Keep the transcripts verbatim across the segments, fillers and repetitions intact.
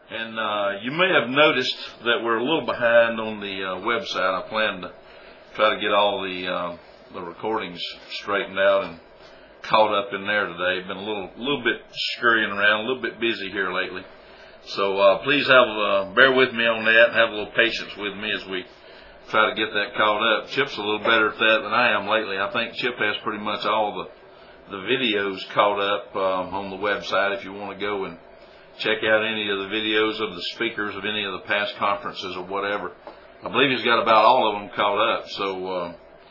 And uh, you may have noticed that we're a little behind on the uh, website. I plan to try to get all the uh, the recordings straightened out and caught up in there today. Been a little little bit scurrying around, a little bit busy here lately. So uh, please have uh, bear with me on that and have a little patience with me as we try to get that caught up. Chip's a little better at that than I am lately. I think Chip has pretty much all the the videos caught up um, on the website if you want to go and check out any of the videos of the speakers of any of the past conferences or whatever. I believe he's got about all of them caught up. So, uh,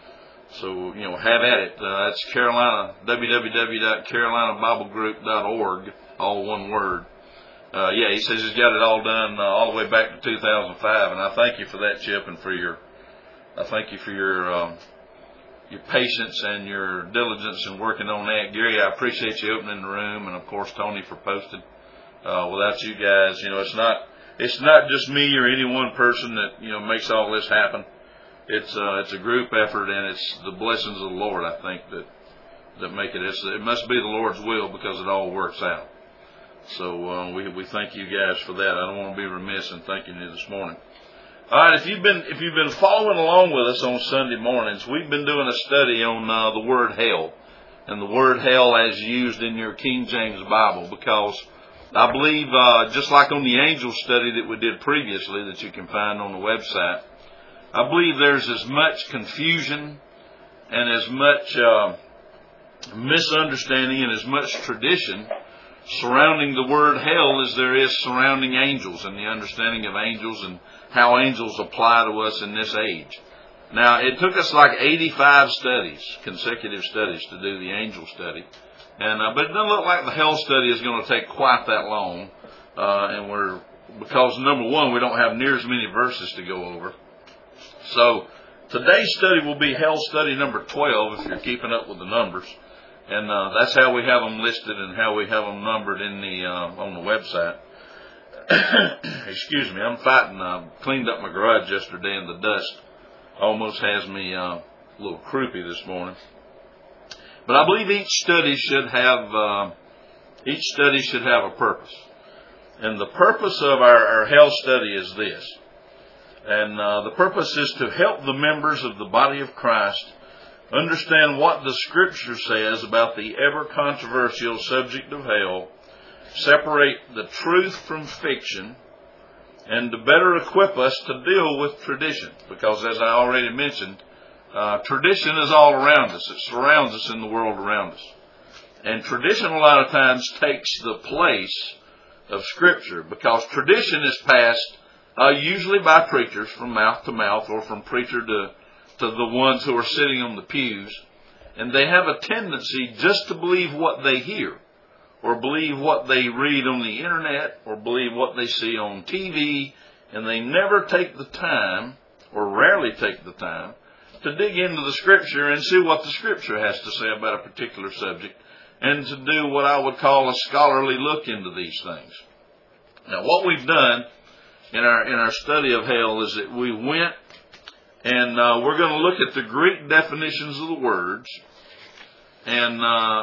so you know, have at it. Uh, that's Carolina, w w w dot carolina bible group dot org, all one word. Uh, yeah, he says he's got it all done uh, all the way back to two thousand five, and I thank you for that, Chip, and for your, I thank you for your, um, your patience and your diligence in working on that. Gary, I appreciate you opening the room, and of course Tony for posting. Uh, without you guys, you know, it's not, it's not just me or any one person that, you know, makes all this happen. It's, uh, it's a group effort, and it's the blessings of the Lord, I think, that, that make it. It's, it must be the Lord's will because it all works out. So, uh, we, we thank you guys for that. I don't want to be remiss in thanking you this morning. All right. If you've been, if you've been following along with us on Sunday mornings, we've been doing a study on, uh, the word hell and the word hell as used in your King James Bible, because I believe, uh, just like on the angel study that we did previously that you can find on the website, I believe there's as much confusion and as much uh, misunderstanding and as much tradition surrounding the word hell as there is surrounding angels and the understanding of angels and how angels apply to us in this age. Now, it took us like eighty-five studies, consecutive studies, to do the angel study. And uh, but it doesn't look like the hell study is going to take quite that long, uh, and we're because number one, we don't have near as many verses to go over. So today's study will be hell study number twelve, if you're keeping up with the numbers, and uh, that's how we have them listed and how we have them numbered in the uh, on the website. Excuse me, I'm fighting. I uh, cleaned up my garage yesterday, and the dust almost has me uh, a little croupy this morning. But I believe each study should have uh, each study should have a purpose, and the purpose of our, our hell study is this. And uh, the purpose is to help the members of the body of Christ understand what the Scripture says about the ever controversial subject of hell, separate the truth from fiction, and to better equip us to deal with tradition, because as I already mentioned, Uh, tradition is all around us. It surrounds us in the world around us. And tradition a lot of times takes the place of Scripture, because tradition is passed uh, usually by preachers from mouth to mouth, or from preacher to, to the ones who are sitting on the pews. And they have a tendency just to believe what they hear, or believe what they read on the internet, or believe what they see on T V, and they never take the time, or rarely take the time, to dig into the Scripture and see what the Scripture has to say about a particular subject, and to do what I would call a scholarly look into these things. Now, what we've done in our in our study of hell is that we went and uh, we're going to look at the Greek definitions of the words, and uh,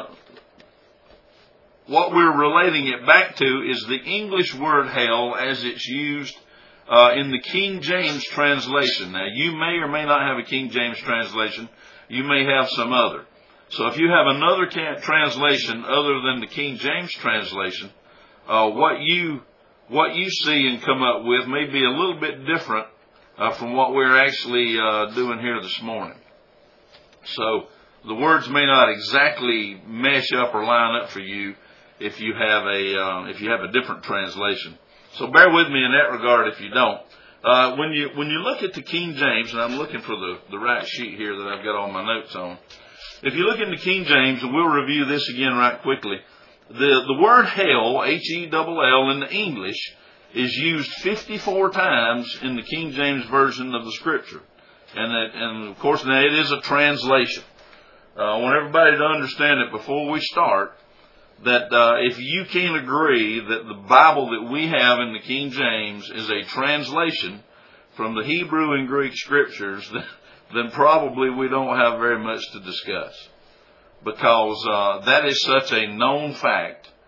what we're relating it back to is the English word hell as it's used Uh, in the King James translation. Now, you may or may not have a King James translation. You may have some other. So if you have another translation other than the King James translation, uh, what you what you see and come up with may be a little bit different uh, from what we're actually uh, doing here this morning. So the words may not exactly mesh up or line up for you if you have a uh, if you have a different translation. So bear with me in that regard if you don't. Uh, when you when you look at the King James, and I'm looking for the, the right sheet here that I've got all my notes on. If you look into King James, and we'll review this again right quickly, the, the word hell, H E L L, in the English is used fifty-four times in the King James Version of the Scripture. And, that, and of course, now it is a translation. Uh, I want everybody to understand it before we start, that uh, if you can't agree that the Bible that we have in the King James is a translation from the Hebrew and Greek Scriptures, then probably we don't have very much to discuss. Because uh, that is such a known fact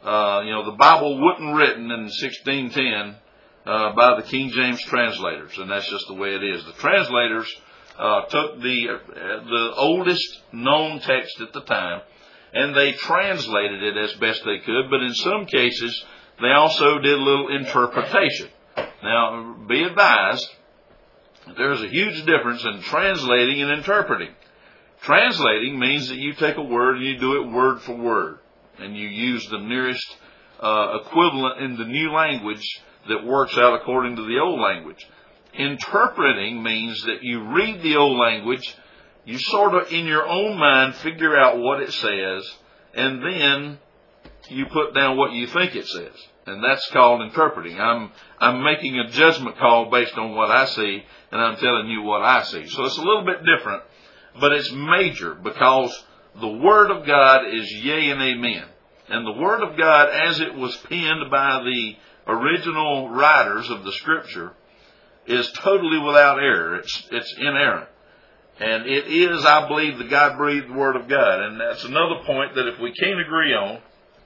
uh, you know, the Bible wasn't written in sixteen ten uh, by the King James translators, and that's just the way it is. The translators uh, took the uh, the oldest known text at the time, and they translated it as best they could, but in some cases, they also did a little interpretation. Now, be advised, there's a huge difference in translating and interpreting. Translating means that you take a word and you do it word for word, and you use the nearest uh, equivalent in the new language that works out according to the old language. Interpreting means that you read the old language, you sort of in your own mind figure out what it says, and then you put down what you think it says. And that's called interpreting. I'm I'm making a judgment call based on what I see, and I'm telling you what I see. So it's a little bit different, but it's major because the Word of God is yea and amen. And the Word of God, as it was penned by the original writers of the Scripture, is totally without error. It's it's inerrant. And it is, I believe, the God-breathed Word of God. And that's another point that if we can't agree on,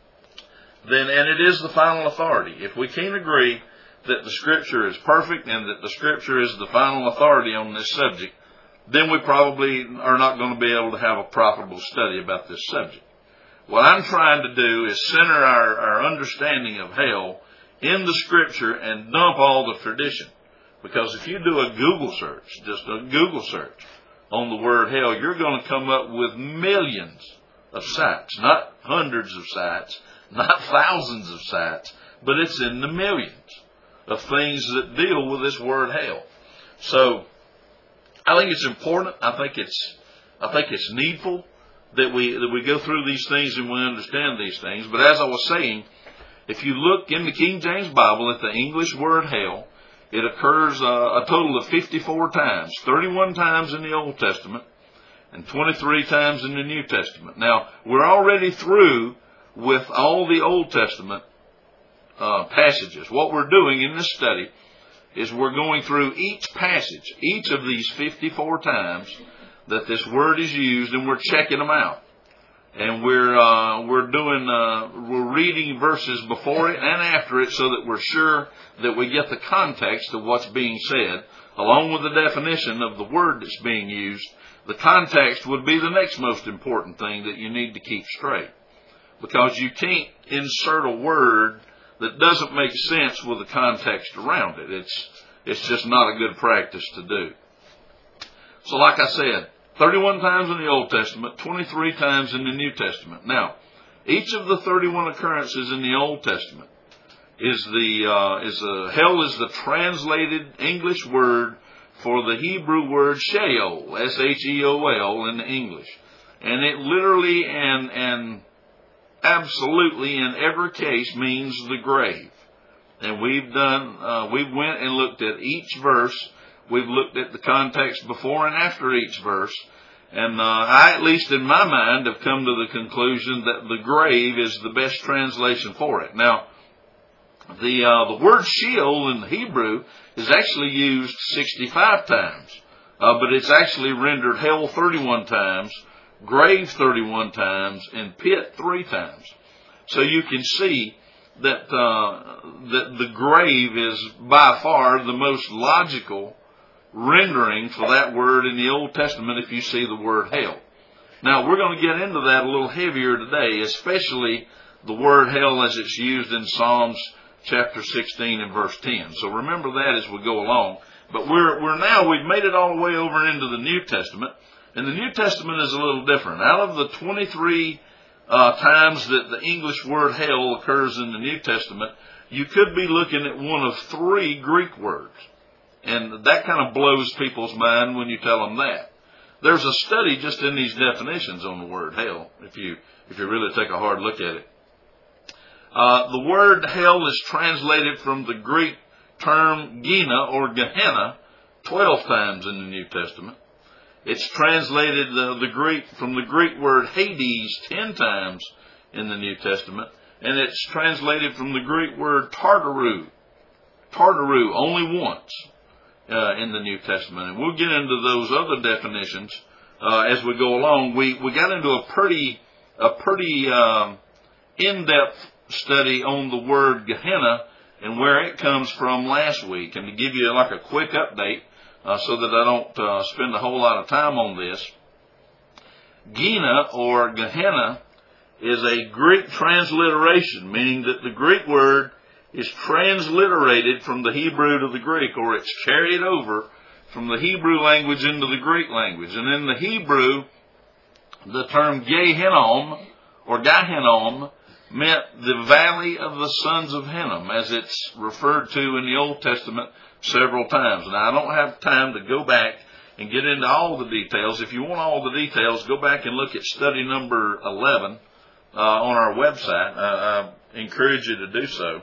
then, and it is the final authority. If we can't agree that the Scripture is perfect and that the Scripture is the final authority on this subject, then we probably are not going to be able to have a profitable study about this subject. What I'm trying to do is center our, our understanding of hell in the Scripture and dump all the tradition. Because if you do a Google search, just a Google search on the word hell, you're going to come up with millions of sites, not hundreds of sites, not thousands of sites, but it's in the millions of things that deal with this word hell. So I think it's important. I think it's I think it's needful that we that we go through these things and we understand these things. But as I was saying, if you look in the King James Bible at the English word hell, it occurs uh, a total of fifty-four times, thirty-one times in the Old Testament and twenty-three times in the New Testament. Now, we're already through with all the Old Testament uh, passages. What we're doing in this study is we're going through each passage, each of these fifty-four times that this word is used, and we're checking them out. And we're uh, we're doing uh, we're reading verses before it and after it, so that we're sure that we get the context of what's being said, along with the definition of the word that's being used. The context would be the next most important thing that you need to keep straight, because you can't insert a word that doesn't make sense with the context around it. It's it's just not a good practice to do. So, like I said, thirty-one times in the Old Testament, twenty-three times in the New Testament. Now, each of the thirty-one occurrences in the Old Testament is the uh, is a hell is the translated English word for the Hebrew word Sheol, S H E O L in the English, and it literally and and absolutely in every case means the grave. And we've done uh, we've went and looked at each verse. We've looked at the context before and after each verse. And uh, I, at least in my mind, have come to the conclusion that the grave is the best translation for it. Now, the uh, the word Sheol in the Hebrew is actually used sixty-five times. Uh, but it's actually rendered hell thirty-one times, grave thirty-one times, and pit three times. So you can see that, uh, that the grave is by far the most logical rendering for that word in the Old Testament if you see the word hell. Now, we're going to get into that a little heavier today, especially the word hell as it's used in Psalms chapter sixteen and verse ten. So remember that as we go along. But we're, we're now, we've made it all the way over into the New Testament, and the New Testament is a little different. Out of the twenty-three uh, times that the English word hell occurs in the New Testament, you could be looking at one of three Greek words. And that kind of blows people's mind when you tell them that. There's a study just in these definitions on the word hell, if you if you really take a hard look at it. Uh, the word hell is translated from the Greek term Gina or Gehenna twelve times in the New Testament. It's translated uh, the Greek from the Greek word Hades ten times in the New Testament, and it's translated from the Greek word Tartaru, Tartaru only once. Uh, in the New Testament. And we'll get into those other definitions uh, as we go along. We we got into a pretty a pretty um, in-depth study on the word Gehenna and where it comes from last week. And to give you like a quick update, uh, so that I don't uh, spend a whole lot of time on this, Gina or Gehenna is a Greek transliteration, meaning that the Greek word is transliterated from the Hebrew to the Greek, or it's carried over from the Hebrew language into the Greek language. And in the Hebrew, the term Gehinnom or Gehinnom meant the valley of the sons of Hinnom, as it's referred to in the Old Testament several times. Now, I don't have time to go back and get into all the details. If you want all the details, go back and look at study number eleven uh, on our website. I, I encourage you to do so.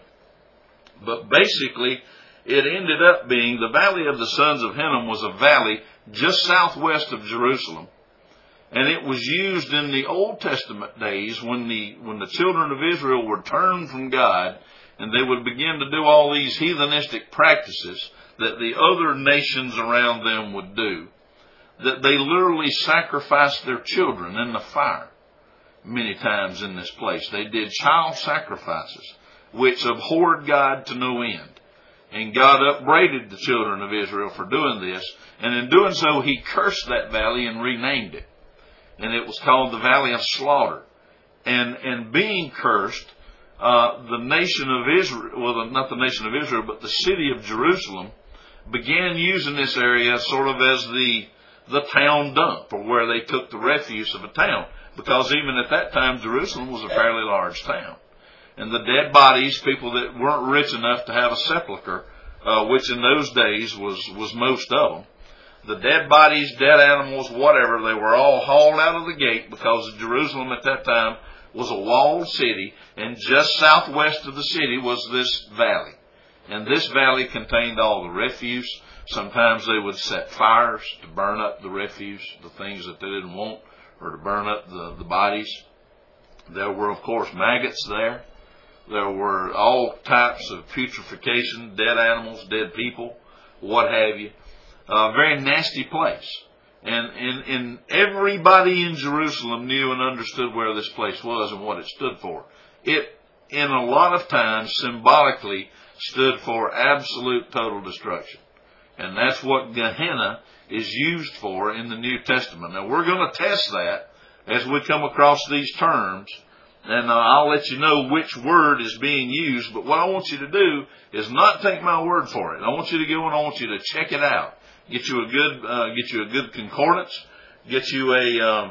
But basically, it ended up being the valley of the sons of Hinnom was a valley just southwest of Jerusalem. And it was used in the Old Testament days when the when the children of Israel were turned from God and they would begin to do all these heathenistic practices that the other nations around them would do, that they literally sacrificed their children in the fire many times in this place. They did child sacrifices, which abhorred God to no end. And God upbraided the children of Israel for doing this. And in doing so, He cursed that valley and renamed it. And it was called the Valley of Slaughter. And and being cursed, uh, the nation of Israel, well, not the nation of Israel, but the city of Jerusalem, began using this area sort of as the the town dump, or where they took the refuse of a town. Because even at that time, Jerusalem was a fairly large town. And the dead bodies, people that weren't rich enough to have a sepulcher, uh, which in those days was, was most of them, the dead bodies, dead animals, whatever, they were all hauled out of the gate, because Jerusalem at that time was a walled city, and just southwest of the city was this valley. And this valley contained all the refuse. Sometimes they would set fires to burn up the refuse, the things that they didn't want, or to burn up the, the bodies. There were, of course, maggots there. There were all types of putrefaction, dead animals, dead people, what have you. A very nasty place. And, and, and everybody in Jerusalem knew and understood where this place was and what it stood for. It, in a lot of times, symbolically stood for absolute total destruction. And that's what Gehenna is used for in the New Testament. Now, we're going to test that as we come across these terms. And uh, I'll let you know which word is being used. But what I want you to do is not take my word for it. I want you to go and I want you to check it out. Get you a good, uh, get you a good concordance. Get you a, um,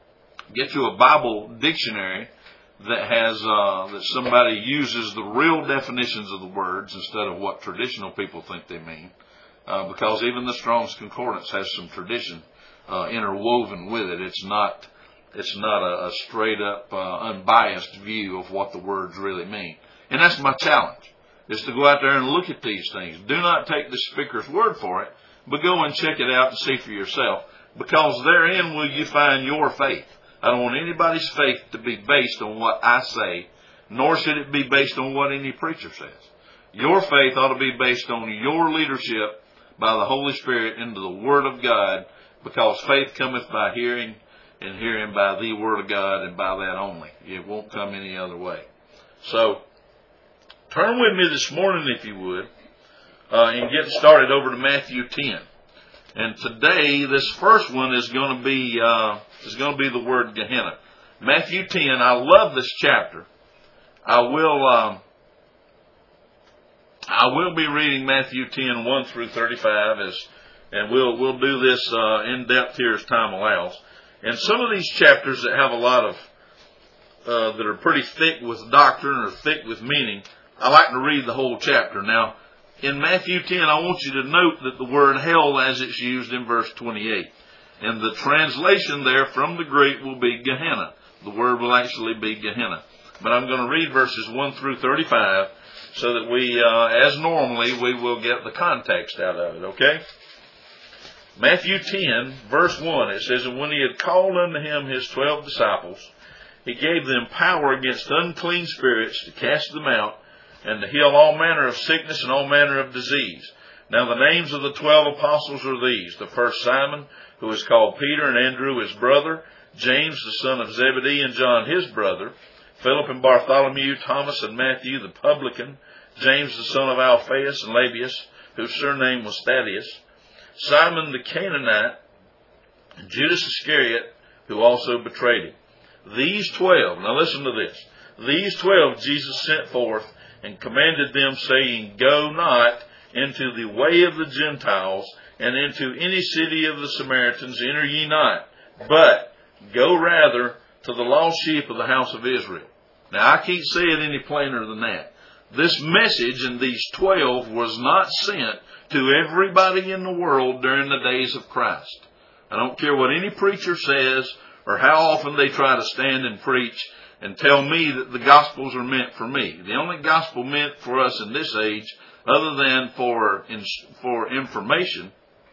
get you a Bible dictionary that has uh, that somebody uses the real definitions of the words instead of what traditional people think they mean. Uh, because even the Strong's Concordance has some tradition uh, interwoven with it. It's not. It's not a, a straight-up, uh, unbiased view of what the words really mean. And that's my challenge, is to go out there and look at these things. Do not take the speaker's word for it, but go and check it out and see for yourself, because therein will you find your faith. I don't want anybody's faith to be based on what I say, nor should it be based on what any preacher says. Your faith ought to be based on your leadership by the Holy Spirit into the Word of God, because faith cometh by hearing, and hearing by the Word of God, and by that only. It won't come any other way. So, turn with me this morning, if you would, uh, and get started over to Matthew ten. And today, this first one is going to be uh, is going to be the word Gehenna. Matthew ten. I love this chapter. I will um, I will be reading Matthew ten one through thirty-five, as and we'll we'll do this uh, in depth here as time allows. And some of these chapters that have a lot of, uh, that are pretty thick with doctrine or thick with meaning, I like to read the whole chapter. Now, in Matthew ten, I want you to note that the word hell as it's used in verse twenty-eight. And the translation there from the Greek will be Gehenna. The word will actually be Gehenna. But I'm going to read verses one through thirty-five so that we, uh, as normally, we will get the context out of it, okay? Matthew ten, verse one, it says, "And when he had called unto him his twelve disciples, he gave them power against unclean spirits to cast them out, and to heal all manner of sickness and all manner of disease. Now the names of the twelve apostles are these: the first Simon, who is called Peter, and Andrew his brother, James the son of Zebedee, and John his brother, Philip and Bartholomew, Thomas and Matthew the publican, James the son of Alphaeus and Labius, whose surname was Thaddeus, Simon the Canaanite, and Judas Iscariot, who also betrayed him. These twelve, now listen to this, these twelve Jesus sent forth and commanded them, saying, Go not into the way of the Gentiles, and into any city of the Samaritans enter ye not, but go rather to the lost sheep of the house of Israel. Now I can't say it any plainer than that. This message in these twelve was not sent to everybody in the world during the days of Christ. I don't care what any preacher says or how often they try to stand and preach and tell me that the Gospels are meant for me. The only Gospel meant for us in this age, other than for, for information,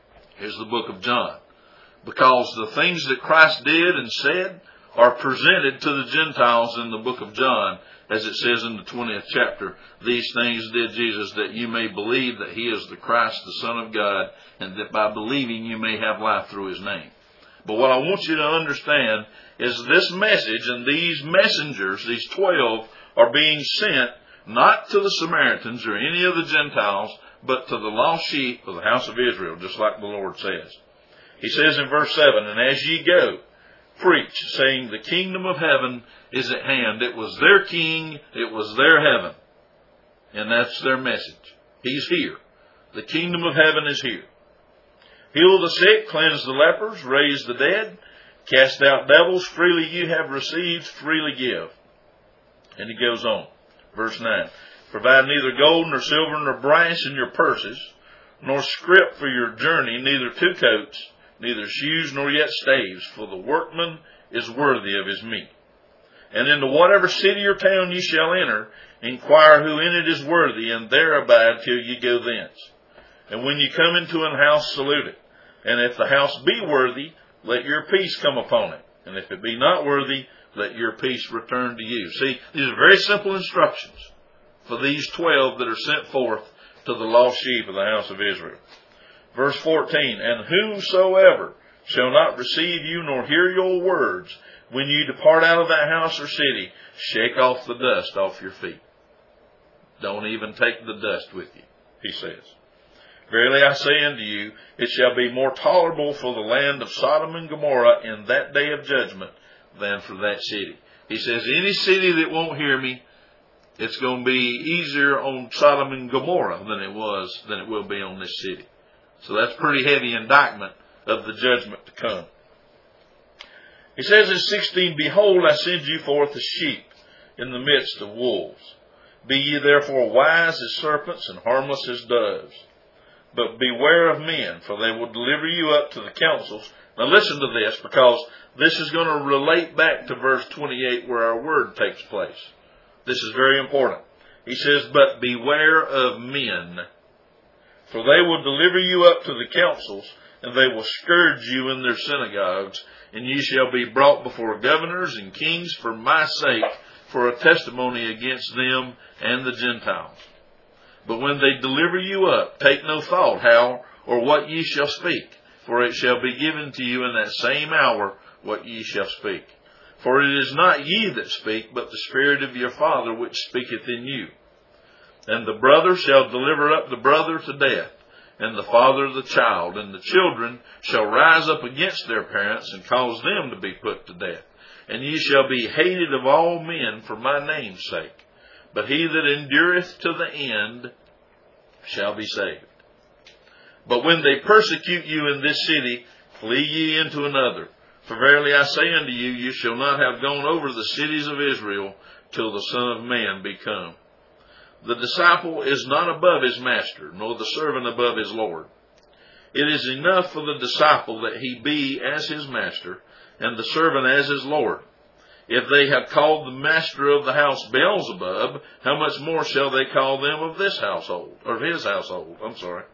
is the book of John. Because the things that Christ did and said are presented to the Gentiles in the book of John, as it says in the twentieth chapter, these things did Jesus that you may believe that he is the Christ, the Son of God, and that by believing you may have life through his name. But what I want you to understand is this message and these messengers, these twelve, are being sent not to the Samaritans or any of the Gentiles, but to the lost sheep of the house of Israel, just like the Lord says. He says in verse seven, And as ye go, preach, saying, The kingdom of heaven is at hand. It was their king, it was their heaven. And that's their message. He's here. The kingdom of heaven is here. Heal the sick, cleanse the lepers, raise the dead, cast out devils, freely you have received, freely give. And he goes on. Verse nine. Provide neither gold nor silver nor brass in your purses, nor scrip for your journey, neither two coats, neither shoes nor yet staves, for the workman is worthy of his meat. And into whatever city or town ye shall enter, inquire who in it is worthy, and there abide till ye go thence. And when ye come into an house, salute it. And if the house be worthy, let your peace come upon it. And if it be not worthy, let your peace return to you. See, these are very simple instructions for these twelve that are sent forth to the lost sheep of the house of Israel. Verse fourteen, And whosoever shall not receive you nor hear your words, when you depart out of that house or city, shake off the dust off your feet. Don't even take the dust with you, he says. Verily I say unto you, it shall be more tolerable for the land of Sodom and Gomorrah in that day of judgment than for that city. He says, any city that won't hear me, it's going to be easier on Sodom and Gomorrah than it was, than it will be on this city. So that's pretty heavy indictment of the judgment to come. He says in sixteen, Behold, I send you forth as sheep in the midst of wolves. Be ye therefore wise as serpents and harmless as doves. But beware of men, for they will deliver you up to the councils. Now listen to this, because this is going to relate back to verse twenty-eight where our word takes place. This is very important. He says, But beware of men, for they will deliver you up to the councils, and they will scourge you in their synagogues, and ye shall be brought before governors and kings for my sake, for a testimony against them and the Gentiles. But when they deliver you up, take no thought how or what ye shall speak, for it shall be given to you in that same hour what ye shall speak. For it is not ye that speak, but the Spirit of your Father which speaketh in you. And the brother shall deliver up the brother to death, and the father the child, and the children shall rise up against their parents, and cause them to be put to death. And ye shall be hated of all men for my name's sake. But he that endureth to the end shall be saved. But when they persecute you in this city, flee ye into another. For verily I say unto you, you shall not have gone over the cities of Israel till the Son of Man be come. The disciple is not above his master, nor the servant above his Lord. It is enough for the disciple that he be as his master, and the servant as his Lord. If they have called the master of the house Beelzebub, how much more shall they call them of this household, or of his household? I'm sorry.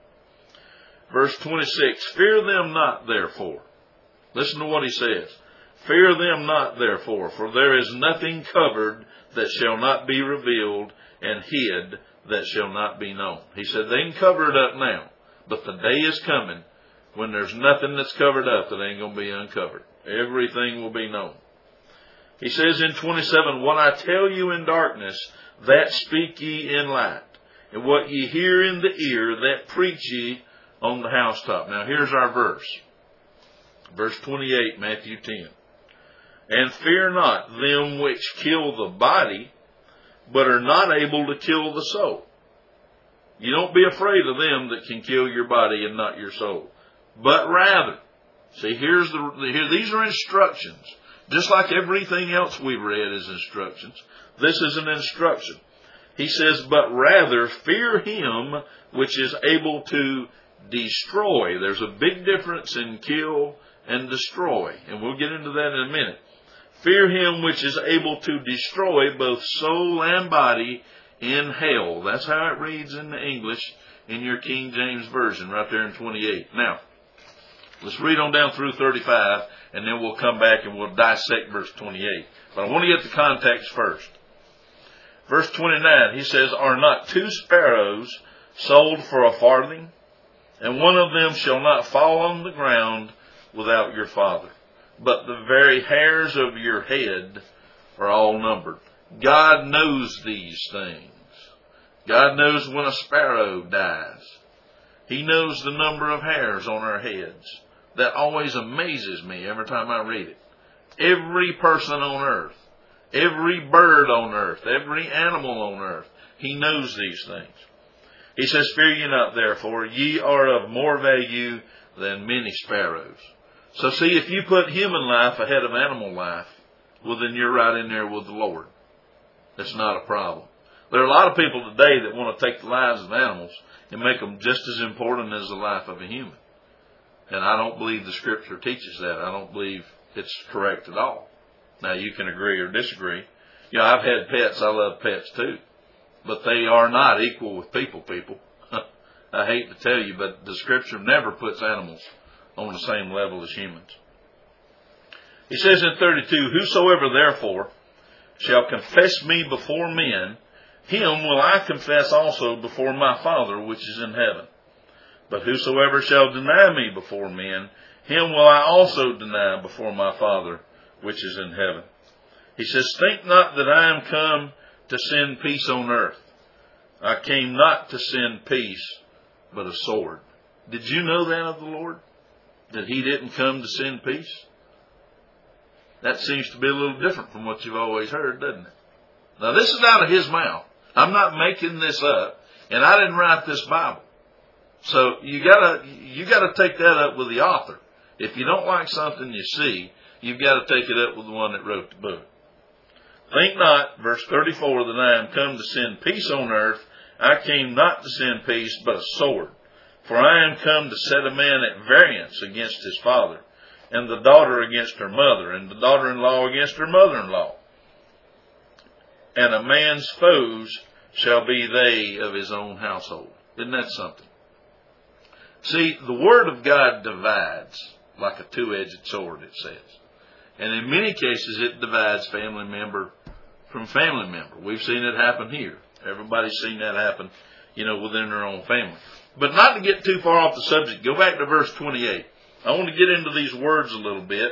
Verse twenty-six, Fear them not, therefore. Listen to what he says. Fear them not, therefore, for there is nothing covered that shall not be revealed, and hid that shall not be known. He said they can cover it up now, but the day is coming when there's nothing that's covered up that ain't going to be uncovered. Everything will be known. He says in twenty-seven, what I tell you in darkness, that speak ye in light. And what ye hear in the ear, that preach ye on the housetop. Now here's our verse. Verse twenty-eight, Matthew ten. And fear not them which kill the body, but are not able to kill the soul. You don't be afraid of them that can kill your body and not your soul. But rather, see, here's the here, these are instructions. Just like everything else we've read is instructions. This is an instruction. He says, but rather fear him which is able to destroy. There's a big difference in kill and destroy. And we'll get into that in a minute. Fear him which is able to destroy both soul and body in hell. That's how it reads in the English in your King James Version, right there in twenty-eight. Now, let's read on down through thirty-five, and then we'll come back and we'll dissect verse twenty-eight. But I want to get the context first. Verse twenty-nine, he says, are not two sparrows sold for a farthing? And one of them shall not fall on the ground without your Father. But the very hairs of your head are all numbered. God knows these things. God knows when a sparrow dies. He knows the number of hairs on our heads. That always amazes me every time I read it. Every person on earth, every bird on earth, every animal on earth, he knows these things. He says, fear ye not therefore, ye are of more value than many sparrows. So see, if you put human life ahead of animal life, well then you're right in there with the Lord. It's not a problem. There are a lot of people today that want to take the lives of animals and make them just as important as the life of a human. And I don't believe the Scripture teaches that. I don't believe it's correct at all. Now, you can agree or disagree. You know, I've had pets. I love pets too. But they are not equal with people, people. I hate to tell you, but the Scripture never puts animals on the same level as humans. He says in thirty-two, whosoever therefore shall confess me before men, him will I confess also before my Father which is in heaven. But whosoever shall deny me before men, him will I also deny before my Father which is in heaven. He says, think not that I am come to send peace on earth. I came not to send peace, but a sword. Did you know that of the Lord? That he didn't come to send peace? That seems to be a little different from what you've always heard, doesn't it? Now, this is out of his mouth. I'm not making this up, and I didn't write this Bible. So you gotta you gotta take that up with the author. If you don't like something you see, you've got to take it up with the one that wrote the book. Think not, verse thirty-four, that I am come to send peace on earth. I came not to send peace, but a sword. For I am come to set a man at variance against his father, and the daughter against her mother, and the daughter-in-law against her mother-in-law. And a man's foes shall be they of his own household. Isn't that something? See, the Word of God divides like a two-edged sword, it says. And in many cases, it divides family member from family member. We've seen it happen here. Everybody's seen that happen, you know, within their own family. But not to get too far off the subject, go back to verse twenty-eight. I want to get into these words a little bit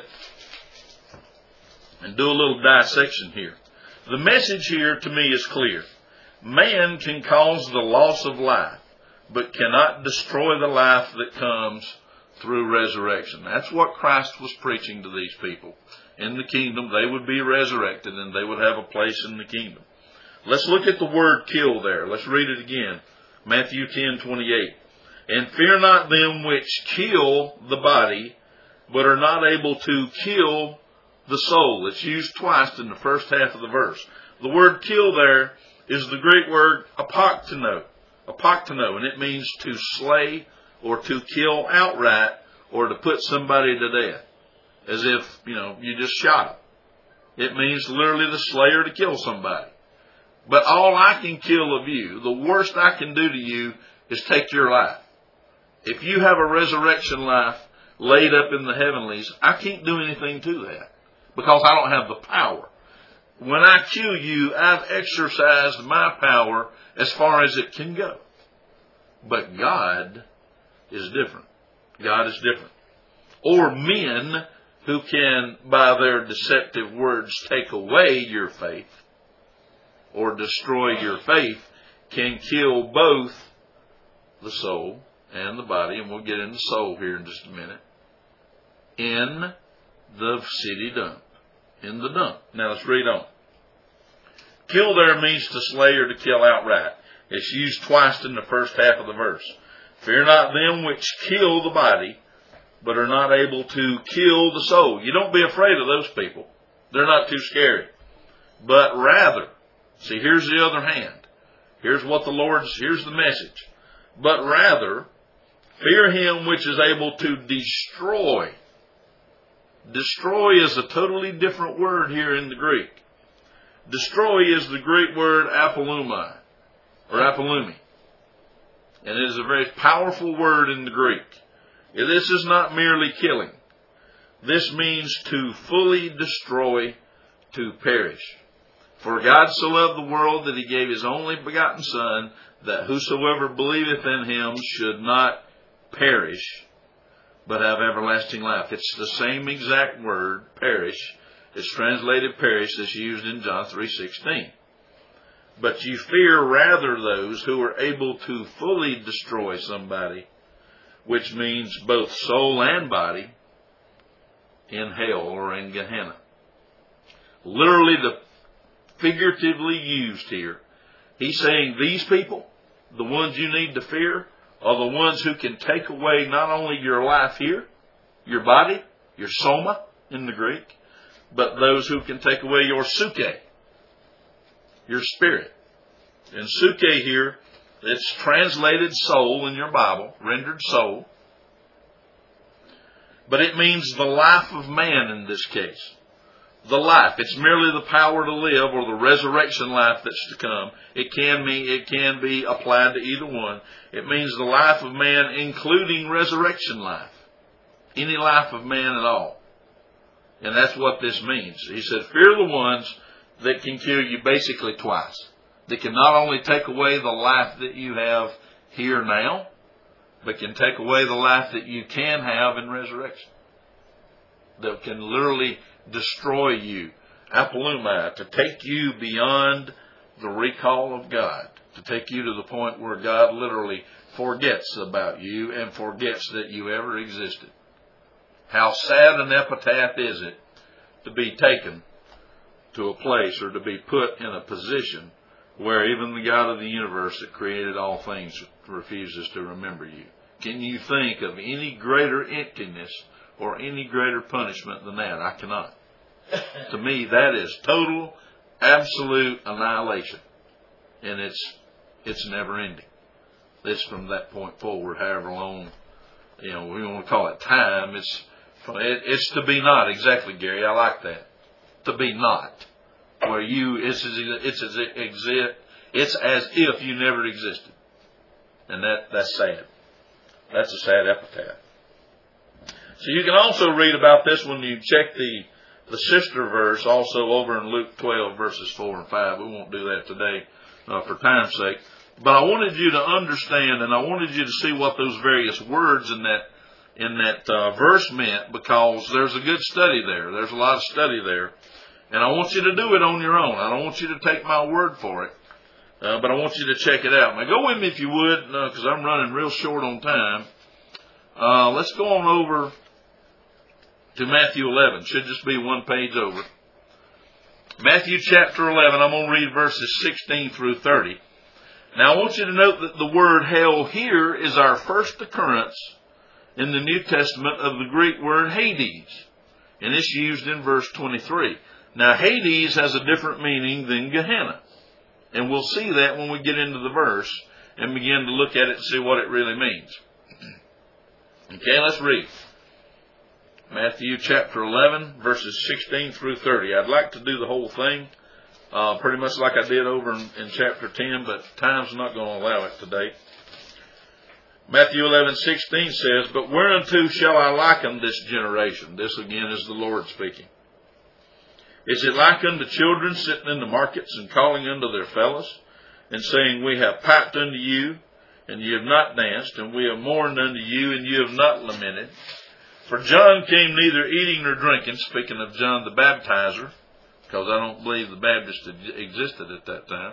and do a little dissection here. The message here to me is clear. Man can cause the loss of life, but cannot destroy the life that comes through resurrection. That's what Christ was preaching to these people. In the kingdom, they would be resurrected and they would have a place in the kingdom. Let's look at the word kill there. Let's read it again. Matthew ten twenty-eight. And fear not them which kill the body, but are not able to kill the soul. It's used twice in the first half of the verse. The word kill there is the Greek word apoktino. Apoktino, and it means to slay or to kill outright or to put somebody to death. As if, you know, you just shot them. It means literally to slay or to kill somebody. But all I can kill of you, the worst I can do to you, is take your life. If you have a resurrection life laid up in the heavenlies, I can't do anything to that because I don't have the power. When I kill you, I've exercised my power as far as it can go. But God is different. God is different. Or men who can, by their deceptive words, take away your faith or destroy your faith, can kill both the soul and the body, and we'll get into soul here in just a minute, in the city dump, in the dump. Now let's read on. Kill there means to slay or to kill outright. It's used twice in the first half of the verse. Fear not them which kill the body, but are not able to kill the soul. You don't be afraid of those people. They're not too scary. But rather, see, here's the other hand. Here's what the Lord's, here's the message. But rather, fear him which is able to destroy. Destroy is a totally different word here in the Greek. Destroy is the Greek word apolumi, or apolumi. And it is a very powerful word in the Greek. This is not merely killing. This means to fully destroy, to perish. For God so loved the world that he gave his only begotten Son, that whosoever believeth in him should not perish, but have everlasting life. It's the same exact word, perish. It's translated perish that's used in John three sixteen. But you fear rather those who are able to fully destroy somebody, which means both soul and body, in hell or in Gehenna. Literally, the figuratively used here. He's saying these people, the ones you need to fear, are the ones who can take away not only your life here, your body, your soma in the Greek, but those who can take away your suke, your spirit. And suke here, it's translated soul in your Bible, rendered soul. But it means the life of man in this case. The life. It's merely the power to live, or the resurrection life that's to come. It can mean, it can be applied to either one. It means the life of man, including resurrection life. Any life of man at all. And that's what this means. He said, fear the ones that can kill you basically twice. That can not only take away the life that you have here now, but can take away the life that you can have in resurrection. That can literally destroy you. Apolumi, to take you beyond the recall of God. To take you to the point where God literally forgets about you and forgets that you ever existed. How sad an epitaph is it to be taken to a place or to be put in a position where even the God of the universe that created all things refuses to remember you. Can you think of any greater emptiness or any greater punishment than that? I cannot. To me, that is total, absolute annihilation. And it's it's never ending. It's from that point forward, however long, you know, we want to call it time. It's it, it's to be not. Exactly, Gary. I like that. To be not. Where you, it's as, it's as exist, it's as if you never existed. And that, that's sad. That's a sad epitaph. So you can also read about this when you check the, the sister verse also over in Luke twelve verses four and five. We won't do that today uh, for time's sake. But I wanted you to understand, and I wanted you to see what those various words in that in that uh, verse meant, because there's a good study there. There's a lot of study there. And I want you to do it on your own. I don't want you to take my word for it. Uh, but I want you to check it out. Now go with me if you would, because uh, I'm running real short on time. Uh, let's go on over to Matthew eleven. Should just be one page over. Matthew chapter eleven, I'm going to read verses sixteen through thirty. Now I want you to note that the word hell here is our first occurrence in the New Testament of the Greek word Hades. And it's used in verse twenty-three. Now Hades has a different meaning than Gehenna. And we'll see that when we get into the verse and begin to look at it and see what it really means. Okay, let's read. Matthew chapter eleven, verses sixteen through thirty. I'd like to do the whole thing, uh, pretty much like I did over in, in chapter ten, but time's not going to allow it today. Matthew eleven sixteen says, "But whereunto shall I liken this generation?" This again is the Lord speaking. "Is it like unto children sitting in the markets and calling unto their fellows, and saying, We have piped unto you, and ye have not danced, and we have mourned unto you, and you have not lamented? For John came neither eating nor drinking," speaking of John the Baptizer, because I don't believe the Baptist existed at that time.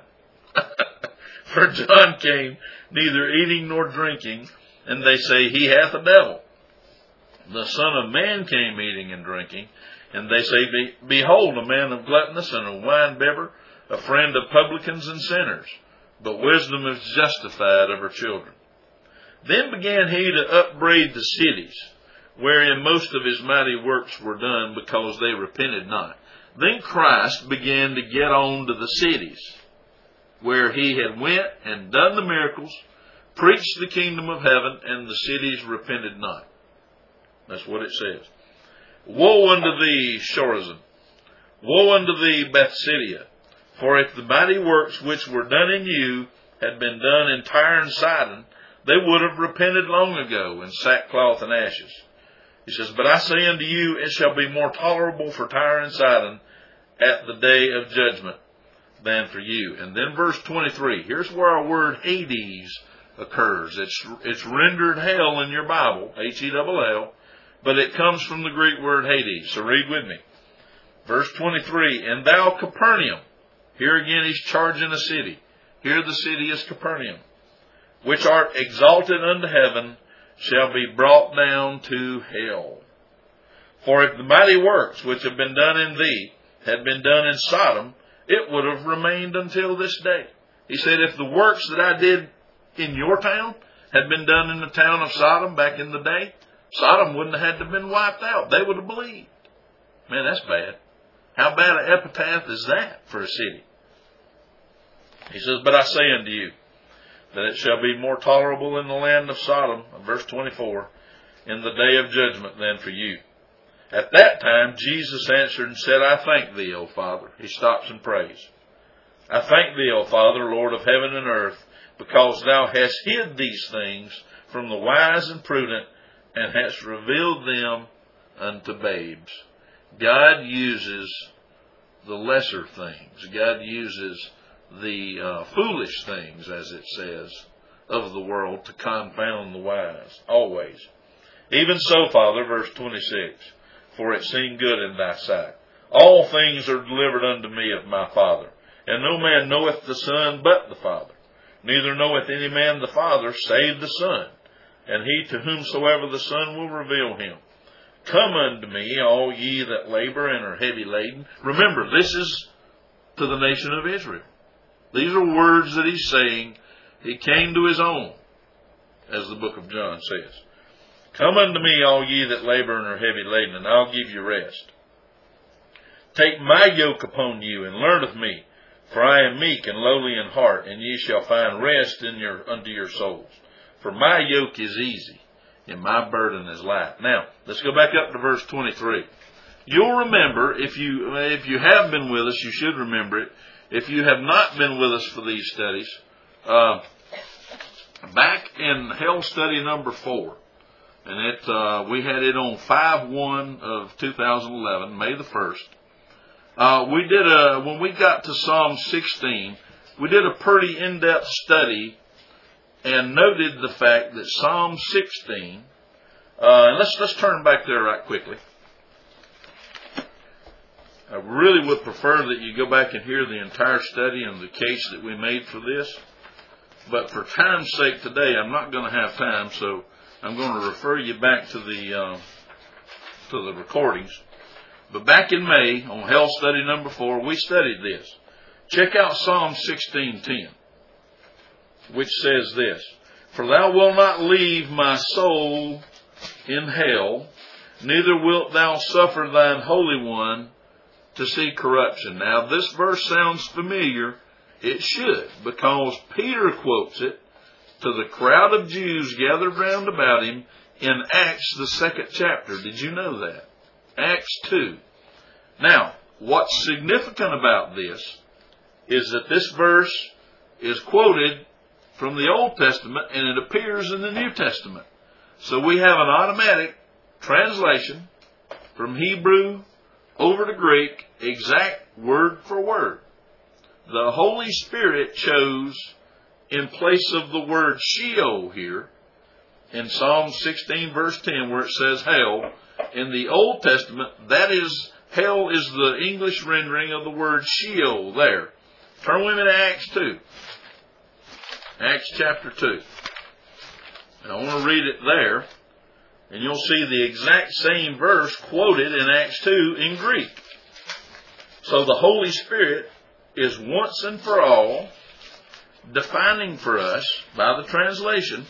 "For John came neither eating nor drinking, and they say he hath a devil. The Son of Man came eating and drinking, and they say, Be- Behold, a man of gluttonness and a wine-bibber, a friend of publicans and sinners. But wisdom is justified of her children. Then began he to upbraid the cities, wherein most of his mighty works were done, because they repented not. Then Christ began to get on to the cities, where he had went and done the miracles, preached the kingdom of heaven, and the cities repented not." That's what it says. "Woe unto thee, Chorazin! Woe unto thee, Bethsaida! For if the mighty works which were done in you had been done in Tyre and Sidon, they would have repented long ago in sackcloth and ashes." He says, "But I say unto you, it shall be more tolerable for Tyre and Sidon at the day of judgment than for you." And then verse twenty-three. Here's where our word Hades occurs. It's it's rendered hell in your Bible, H E L L, but it comes from the Greek word Hades. So read with me. Verse twenty-three. "And thou, Capernaum," here again he's charging a city. Here the city is Capernaum, "which art exalted unto heaven, shall be brought down to hell. For if the mighty works which have been done in thee had been done in Sodom, it would have remained until this day." He said, if the works that I did in your town had been done in the town of Sodom back in the day, Sodom wouldn't have had to have been wiped out. They would have believed. Man, that's bad. How bad an epitaph is that for a city? He says, "But I say unto you, that it shall be more tolerable in the land of Sodom," verse twenty-four, "in the day of judgment than for you." At that time Jesus answered and said, "I thank thee, O Father." He stops and prays. "I thank thee, O Father, Lord of heaven and earth, because thou hast hid these things from the wise and prudent, and hast revealed them unto babes." God uses the lesser things. God uses the uh, foolish things, as it says, of the world to confound the wise, always. "Even so, Father," verse twenty-six, "for it seemed good in thy sight. All things are delivered unto me of my Father, and no man knoweth the Son but the Father. Neither knoweth any man the Father save the Son, and he to whomsoever the Son will reveal him. Come unto me, all ye that labor and are heavy laden." Remember, this is to the nation of Israel. These are words that he's saying. He came to his own, as the book of John says. "Come unto me, all ye that labor and are heavy laden, and I'll give you rest. Take my yoke upon you, and learn of me, for I am meek and lowly in heart, and ye shall find rest in your unto your souls. For my yoke is easy, and my burden is light." Now, let's go back up to verse twenty-three. You'll remember, if you if you have been with us, you should remember it. If you have not been with us for these studies, uh, back in Hell Study number four, and it uh, we had it on five one of two thousand eleven, May the first. Uh, we did a when we got to Psalm sixteen, we did a pretty in-depth study and noted the fact that Psalm sixteen. Uh, and let's let's turn back there right quickly. I really would prefer that you go back and hear the entire study and the case that we made for this. But for time's sake today, I'm not going to have time, so I'm going to refer you back to the uh, to the recordings. But back in May, on Hell Study number four, we studied this. Check out Psalm sixteen ten, which says this: "For thou wilt not leave my soul in hell, neither wilt thou suffer thine Holy One to see corruption." Now, this verse sounds familiar. It should, because Peter quotes it to the crowd of Jews gathered round about him in Acts, the second chapter. Did you know that? Acts two. Now, what's significant about this is that this verse is quoted from the Old Testament and it appears in the New Testament. So we have an automatic translation from Hebrew over to Greek, exact word for word. The Holy Spirit chose, in place of the word Sheol here, in Psalm sixteen verse ten where it says hell. In the Old Testament, that is, hell is the English rendering of the word Sheol there. Turn with me to Acts two. Acts chapter two. And I want to read it there. And you'll see the exact same verse quoted in Acts two in Greek. So the Holy Spirit is once and for all defining for us by the translation,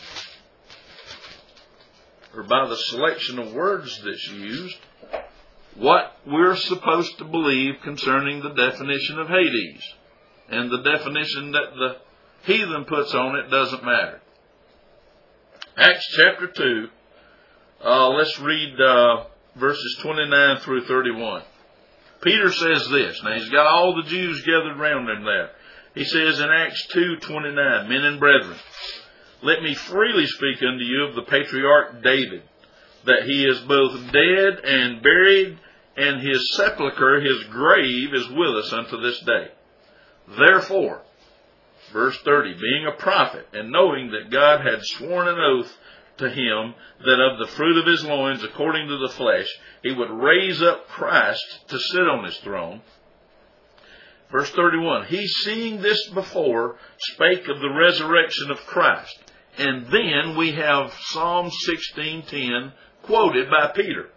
or by the selection of words that's used, what we're supposed to believe concerning the definition of Hades. And the definition that the heathen puts on it doesn't matter. Acts chapter two, uh, let's read uh, verses twenty-nine through thirty-one. Peter says this. Now he's got all the Jews gathered around him there. He says in Acts two twenty-nine, Men and brethren, let me freely speak unto you of the patriarch David, that he is both dead and buried, and his sepulchre, his grave, is with us unto this day. Therefore, verse thirty, being a prophet, and knowing that God had sworn an oath to him, that of the fruit of his loins, according to the flesh, he would raise up Christ to sit on his throne. Verse thirty-one, he seeing this before spake of the resurrection of Christ. And then we have Psalm sixteen ten quoted by Peter.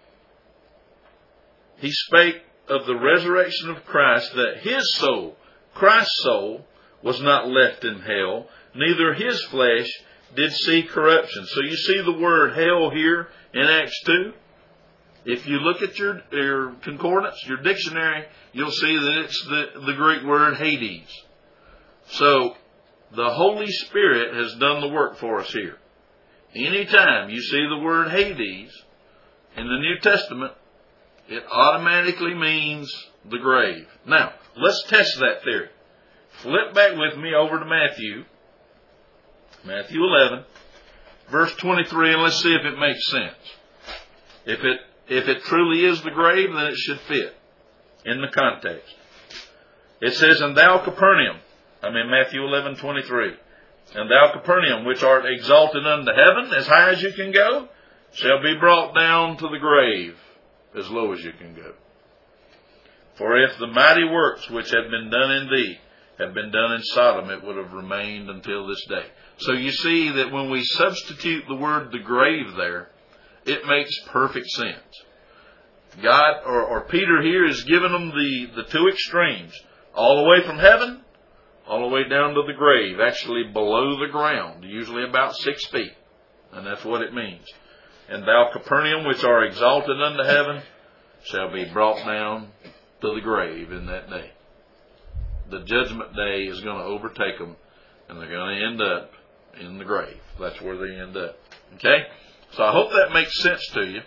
He spake of the resurrection of Christ, that his soul, Christ's soul, was not left in hell, neither his flesh did see corruption. So you see the word hell here in Acts two. If you look at your, your concordance, your dictionary, you'll see that it's the, the Greek word Hades. So the Holy Spirit has done the work for us here. Anytime you see the word Hades in the New Testament, it automatically means the grave. Now, let's test that theory. Flip back with me over to Matthew. Matthew eleven, verse twenty-three, and let's see if it makes sense. If it if it truly is the grave, then it should fit in the context. It says, And thou Capernaum, I mean Matthew eleven twenty-three, And thou Capernaum, which art exalted unto heaven, as high as you can go, shall be brought down to the grave, as low as you can go. For if the mighty works which have been done in thee had been done in Sodom, it would have remained until this day. So you see that when we substitute the word the grave there, it makes perfect sense. God, or, or Peter here is giving them the, the two extremes. All the way from heaven, all the way down to the grave, actually below the ground, usually about six feet. And that's what it means. And thou Capernaum, which are exalted unto heaven, shall be brought down to the grave in that day. The judgment day is going to overtake them, and they're going to end up in the grave. That's where they end up. Okay? So I hope that makes sense to you.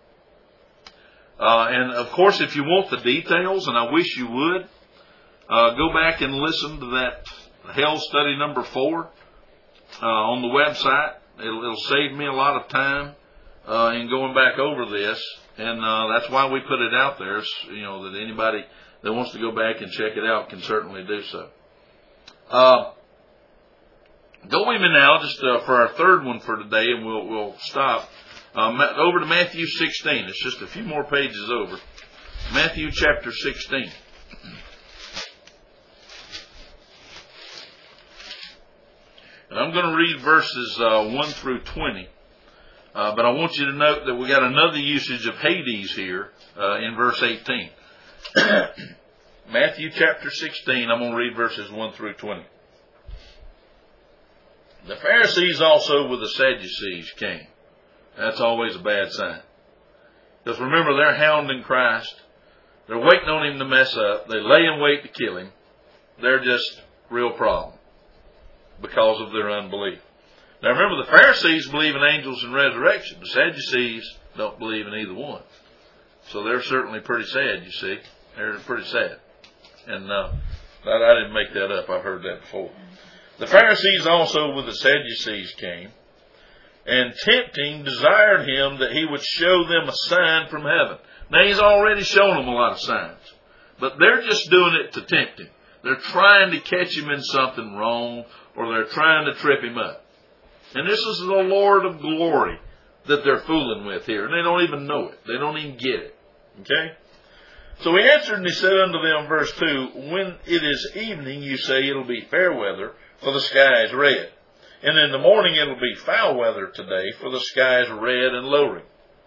Uh, and of course, if you want the details, and I wish you would, uh, go back and listen to that Hell Study number four uh, on the website. It'll, it'll save me a lot of time uh, in going back over this, and uh, that's why we put it out there. So, you know, that anybody that wants to go back and check it out can certainly do so. Uh, go with me now, just uh, for our third one for today, and we'll we'll stop. Um, over to Matthew sixteen. It's just a few more pages over. Matthew chapter sixteen. And I'm going to read verses uh, one through twenty. Uh, but I want you to note that we got another usage of Hades here uh, in verse eighteen. Matthew chapter sixteen, I'm going to read verses one through twenty. The Pharisees also with the Sadducees came. That's always a bad sign. Because remember, they're hounding Christ. They're waiting on him to mess up. They lay in wait to kill him. They're just real problem because of their unbelief. Now remember, the Pharisees believe in angels and resurrection. The Sadducees don't believe in either one. So they're certainly pretty sad, you see. They're pretty sad. And uh, I didn't make that up. I've heard that before. The Pharisees also with the Sadducees came, and tempting desired him that he would show them a sign from heaven. Now he's already shown them a lot of signs, but they're just doing it to tempt him. They're trying to catch him in something wrong, or they're trying to trip him up. And this is the Lord of glory that they're fooling with here. And they don't even know it. They don't even get it. Okay? So he answered and he said unto them, verse two, when it is evening, you say it'll be fair weather, for the sky is red. And in the morning it'll be foul weather today, for the sky is red and lowering.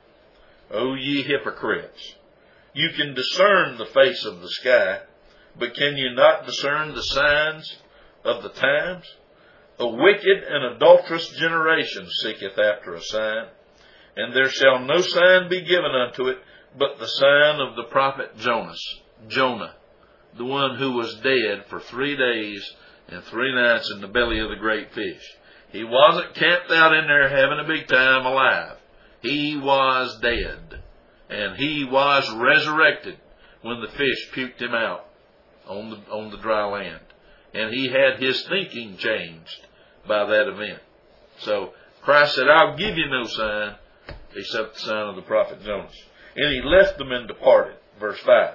O ye hypocrites! You can discern the face of the sky, but can you not discern the signs of the times? A wicked and adulterous generation seeketh after a sign, and there shall no sign be given unto it, but the sign of the prophet Jonas. Jonah, the one who was dead for three days and three nights in the belly of the great fish. He wasn't camped out in there having a big time alive. He was dead. And he was resurrected when the fish puked him out on the, on the dry land. And he had his thinking changed by that event. So Christ said, I'll give you no sign except the sign of the prophet Jonas. And he left them and departed. Verse five.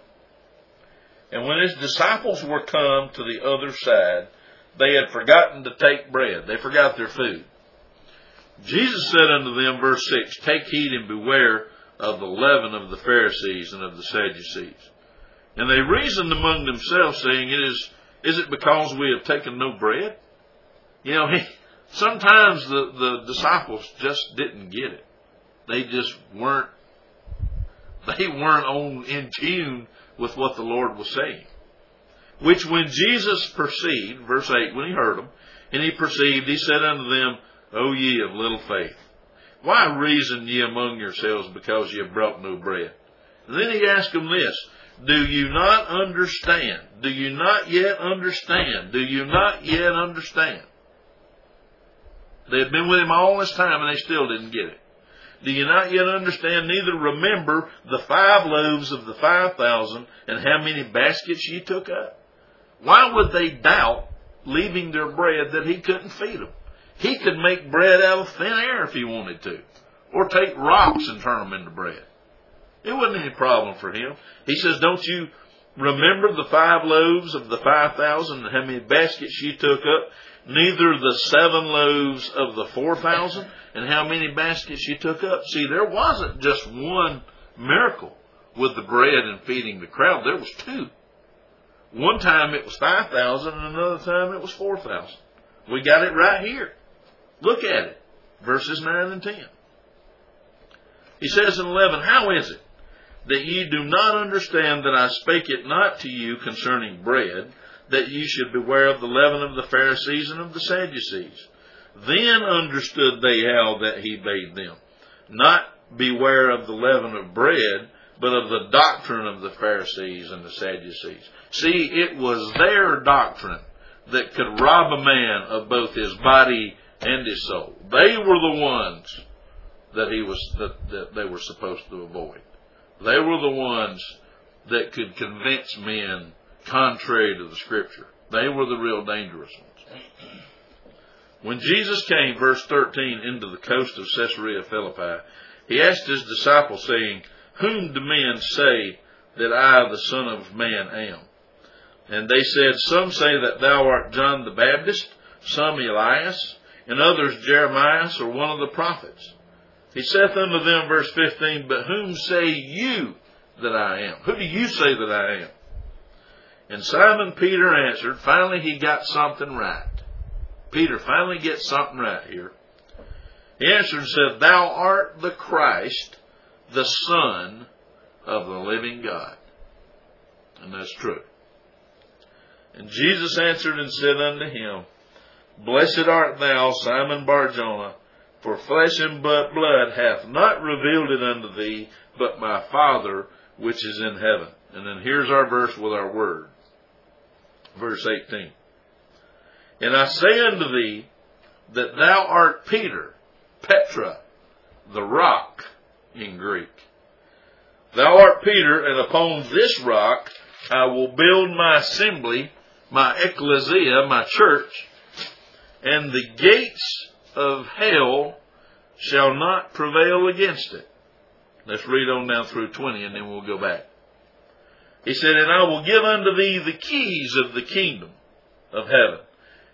And when his disciples were come to the other side, they had forgotten to take bread. They forgot their food. Jesus said unto them, verse six, take heed and beware of the leaven of the Pharisees and of the Sadducees. And they reasoned among themselves, saying, It is, is it because we have taken no bread? You know, he, sometimes the, the disciples just didn't get it. They just weren't, they weren't on in tune with what the Lord was saying. Which when Jesus perceived, verse eight, when he heard them, and he perceived, he said unto them, O ye of little faith, why reason ye among yourselves because ye have brought no bread? And then he asked them this, do you not understand? Do you not yet understand? Do you not yet understand? They had been with him all this time and they still didn't get it. Do you not yet understand? Neither remember the five loaves of the five thousand and how many baskets ye took up? Why would they doubt leaving their bread that he couldn't feed them? He could make bread out of thin air if he wanted to. Or take rocks and turn them into bread. It wasn't any problem for him. He says, don't you remember the five loaves of the five thousand and how many baskets you took up? Neither the seven loaves of the four thousand and how many baskets you took up? See, there wasn't just one miracle with the bread and feeding the crowd. There was two. One time it was five thousand and another time it was four thousand. We got it right here. Look at it. Verses nine and ten. He says in eleven, how is it that ye do not understand that I spake it not to you concerning bread, that ye should beware of the leaven of the Pharisees and of the Sadducees? Then understood they how that he bade them, not beware of the leaven of bread, but of the doctrine of the Pharisees and the Sadducees. See, it was their doctrine that could rob a man of both his body and his soul. They were the ones that he was that, that they were supposed to avoid. They were the ones that could convince men contrary to the Scripture. They were the real dangerous ones. When Jesus came, verse thirteen, into the coast of Caesarea Philippi, he asked his disciples, saying, whom do men say that I, the Son of Man, am? And they said, some say that thou art John the Baptist, some Elias, and others Jeremiah or one of the prophets. He saith unto them, verse fifteen, but whom say you that I am? Who do you say that I am? And Simon Peter answered, finally he got something right. Peter finally gets something right here. He answered and said, thou art the Christ, the Son of the living God. And that's true. And Jesus answered and said unto him, blessed art thou, Simon Bar-Jonah, for flesh and blood hath not revealed it unto thee, but my Father which is in heaven. And then here's our verse with our word. Verse eighteen. And I say unto thee that thou art Peter, Petra, the rock in Greek. Thou art Peter, and upon this rock I will build my assembly, my ecclesia, my church, and the gates of hell shall not prevail against it. Let's read on down through twenty and then we'll go back. He said, and I will give unto thee the keys of the kingdom of heaven.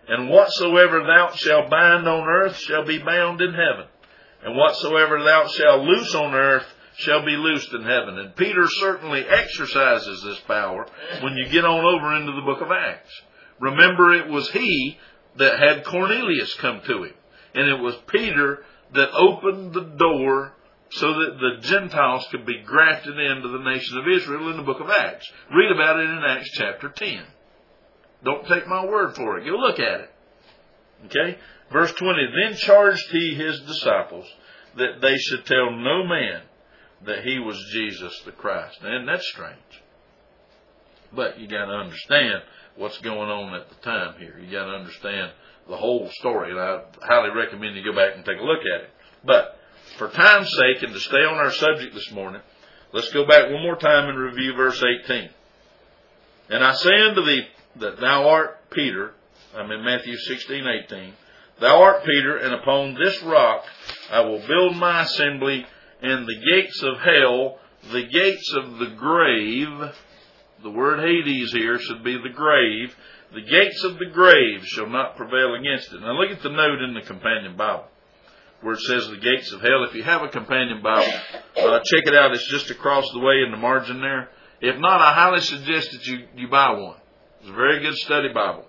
And whatsoever thou shalt bind on earth shall be bound in heaven. And whatsoever thou shalt loose on earth shall be loosed in heaven. And Peter certainly exercises this power when you get on over into the book of Acts. Remember, it was he that had Cornelius come to him. And it was Peter that opened the door so that the Gentiles could be grafted into the nation of Israel in the book of Acts. Read about it in Acts chapter ten. Don't take my word for it. Go look at it. Okay? Verse twenty, then charged he his disciples that they should tell no man that he was Jesus the Christ. And that's strange. But you got to understand what's going on at the time here. You got to understand the whole story. And I highly recommend you go back and take a look at it. But for time's sake and to stay on our subject this morning, let's go back one more time and review verse eighteen. And I say unto thee that thou art Peter, I'm in Matthew sixteen eighteen, thou art Peter, and upon this rock I will build my assembly, and the gates of hell, the gates of the grave, the word Hades here should be the grave, the gates of the grave shall not prevail against it. Now look at the note in the companion Bible where it says the gates of hell. If you have a companion Bible, uh, check it out. It's just across the way in the margin there. If not, I highly suggest that you, you buy one. It's a very good study Bible.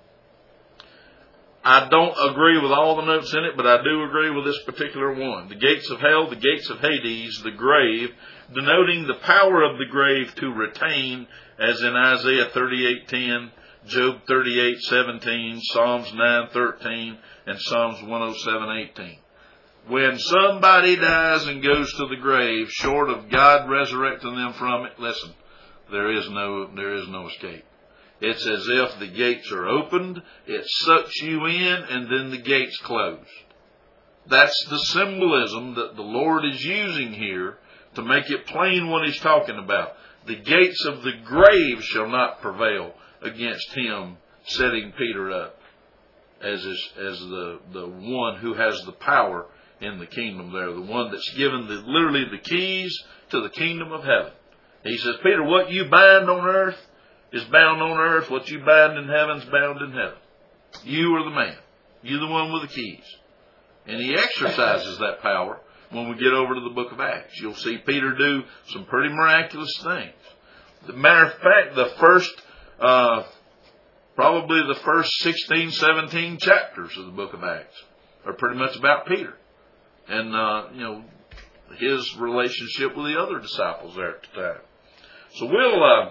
I don't agree with all the notes in it, but I do agree with this particular one. The gates of hell, the gates of Hades, the grave, denoting the power of the grave to retain, as in Isaiah thirty-eight ten, Job thirty-eight seventeen, Psalms nine thirteen, and Psalms one oh seven eighteen. When somebody dies and goes to the grave, short of God resurrecting them from it, listen, there is no, there is no escape. It's as if the gates are opened, it sucks you in, and then the gates closed. That's the symbolism that the Lord is using here to make it plain what He's talking about. The gates of the grave shall not prevail against him setting Peter up as, his, as the, the one who has the power in the kingdom there, the one that's given the, literally the keys to the kingdom of heaven. He says, Peter, what you bind on earth is bound on earth. What you bind in heaven is bound in heaven. You are the man. You're the one with the keys. And he exercises that power when we get over to the book of Acts. You'll see Peter do some pretty miraculous things. As a matter of fact, the first, uh, probably the first sixteen, seventeen chapters of the book of Acts are pretty much about Peter. And, uh, you know, his relationship with the other disciples there at the time. So we'll, uh,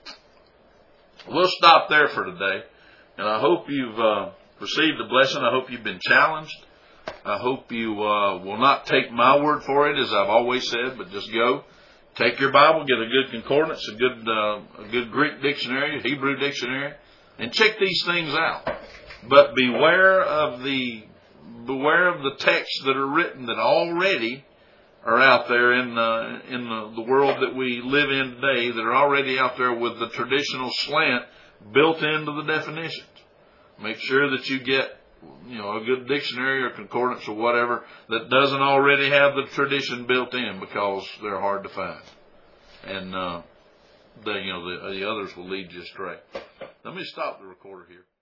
we'll stop there for today. And I hope you've, uh, received a blessing. I hope you've been challenged. I hope you, uh, will not take my word for it, as I've always said, but just go. Take your Bible, get a good concordance, a good, uh, a good Greek dictionary, a Hebrew dictionary, and check these things out. But beware of the, beware of the texts that are written that already are out there in, uh, in the, the world that we live in today, that are already out there with the traditional slant built into the definitions. Make sure that you get, you know, a good dictionary or concordance or whatever that doesn't already have the tradition built in, because they're hard to find. And, uh, the, you know, the, the others will lead you astray. Let me stop the recorder here.